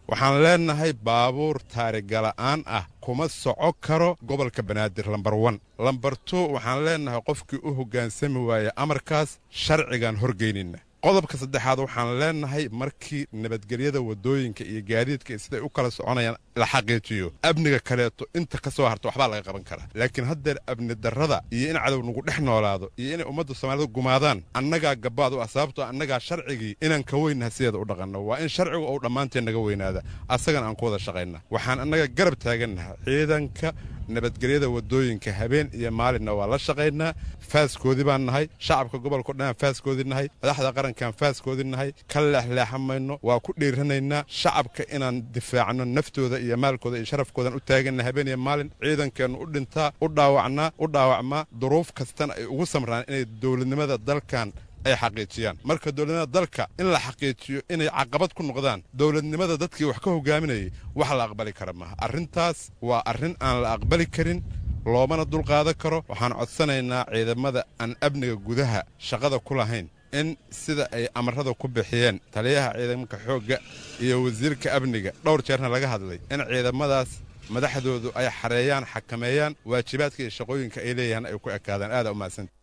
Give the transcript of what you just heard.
waxaan leenahay baabuur taarigala'aan ah kuma soco karo gobolka banaadir lambar 1 lambar 2 waxaan leenahay qofkii u hoggaansami waaya amarkaas sharcigan horgeynina qodobka saddexaad waxaan leenahay markii nabadgelyada wadooyinka iyo gaadiidka siday u kala soconayaan la xaqiijiyo amniga kaleeto inta ka soo harto waxba laga qaban karaa laakiin haddeer amni darrada iyo in cadow nagu dhex noolaado iyo in ummadda Soomaalida gumaadaan annaga gabaad u asbaabto annaga sharcigi inaan ka weynahay sida u dhaqanno waa in sharcigu uu dhamaanteen naga weynaada asagan aan ku wada shaqeynaa waxaan annaga garab taaganahay ciidanka nabadgelyada wadooyinka habeen iyo maalinna waa la shaqeynaa faaskoodii baan nahay shacabka gobolka dhan faaskoodii nahay madaxda qarankan faaskoodii nahay ka leexleexamayno waa ku dhiiranaynaa shacabka inaan difaacno naftooda iyo maalkooda iyo sharafkooda u taagana habeen iyo maalin ciidankeenu u dhintaa u dhaawacmaa duruuf kastana ay ugu samraan inay dawladnimada dalkan ay xaqiijiyaan marka dawladnimada dalka in la xaqiijiyo inay caqabad ku noqdaan dawladnimada dadkii wax ka hogaaminayay wax la aqbali kara maaha arrintaas waa arrin aan la aqbali karin loomana dulqaadan karo waxaan codsanaynaa ciidamada aan amniga gudaha shaqada ku lahayn in sida ay amarada ku bixiyeen taliyaha ciidanka xoogga iyo wasiirka amniga dhowr jeerna laga hadlay in ciidamadaas madaxdoodu ay xareeyaan xakameeyaan waajibaadka iyo shaqooyinka ay leeyahaan ay ku ekaadaan aad u mahadsan